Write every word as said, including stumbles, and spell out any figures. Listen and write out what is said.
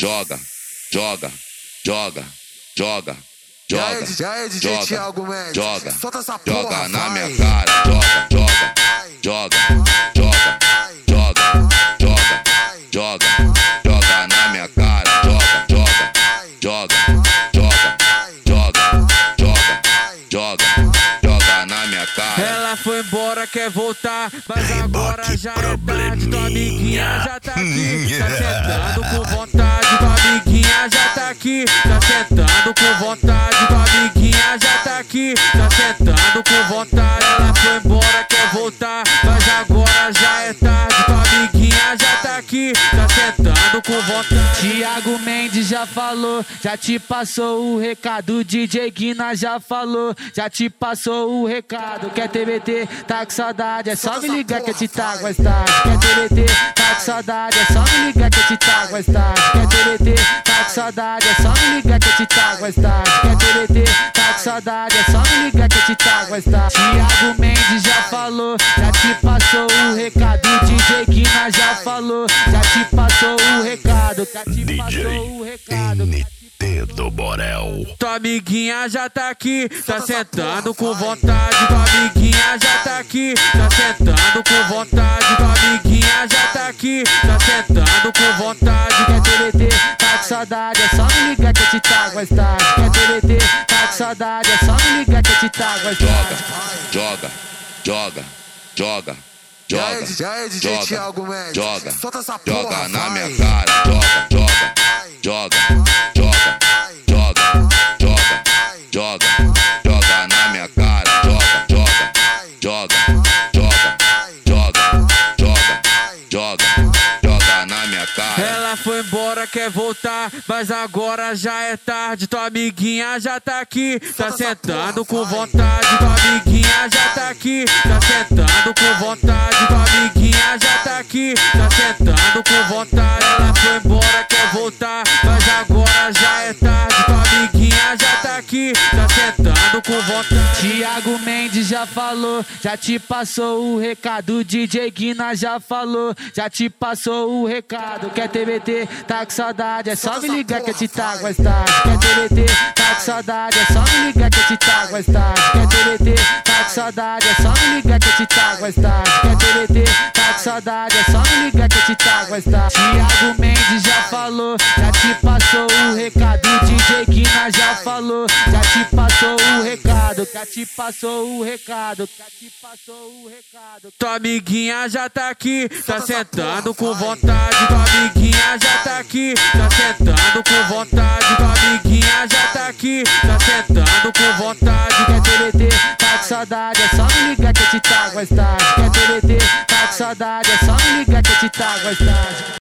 joga, joga, joga, joga, joga, joga, joga, joga na minha cara, joga, joga, joga, joga, joga, joga, joga, joga na minha cara, joga, joga, joga, joga, joga, joga, joga, joga na minha cara. Ela foi embora, quer voltar, mas agora já é tarde. Tua amiguinha já tá aqui, tá sentando com vontade. Tua amiguinha já tá aqui, tá sentando com vontade. Tua amiguinha já tá aqui, tá sentando com vontade. Ela foi embora, quer voltar, mas agora já é tarde. Tua amiguinha já tá aqui, tá sentando com vontade. Thiago Mendes já falou, já te passou o recado. D J Guina já falou, já te passou o recado. Quer T B T, tá com saudade, é só me ligar que eu te trago mais tarde. Quer T B T, tá com saudade, é só me ligar que eu te trago mais tarde. Quer T B T, tá com saudade, é só me ligar que eu te trago mais tarde. Quer T B T, tá com saudade, é só me ligar que eu te trago mais tarde. Thiago Mendes já falou, já te passou o recado. D J Guina já falou, já te passou o recado. Já te passou o recado. N T do Borel. Tua amiguinha já tá aqui, tá sentando com vontade. Tua amiguinha já tá aqui, tá sentando com vontade. Tua amiguinha já tá aqui, tá sentando com vontade. Quer T B T, tá com saudade, é só me ligar que eu te trago mais tarde. Quer T B T, tá com saudade, é só me ligar que eu te trago mais tarde. Joga, joga, joga, joga, joga, joga, joga, joga na minha cara, joga, joga, joga, joga, joga, joga, joga, joga na minha cara, joga, joga, joga, joga, joga, joga, joga, joga na minha cara. Ela foi embora, quer voltar, mas agora já é tarde. Tua amiguinha já tá aqui, tá sentando com vontade. Tua amiguinha já tá aqui, tá sentando com vontade. Tua amiguinha já tá aqui, tá sentando com vontade. Ela foi embora, quer voltar, mas agora já é tarde. Tua amiguinha já tá aqui, tá sentando com vontade. Thiago Mendes já falou, já te passou o recado. D J Guina já falou, já te passou o recado. Quer T B T, tá com saudade, é só me ligar que eu te trago mais tarde. Quer T B T, tá com saudade, é só me ligar que eu te trago mais tarde. Quer T B T, tá com saudade, é só me ligar que eu te trago mais tarde. Quer T B T, tá com saudade, é só me ligar que eu te trago mais tarde. Thiago Mendes já falou, já te passou o recado. D J Guina já falou, já te passou o recado. Já te passou o recado. Já te passou o recado. Tua amiguinha já tá aqui, tá sentando com vontade. Tua amiguinha já tá aqui, tá sentando com vontade. Tua amiguinha já tá aqui, tá sentando com vontade. Quer T B T, tá com saudade, é só me ligar que eu te trago mais tarde. Quer T B T, tá com saudade, é só me ligar que eu te trago mais tarde.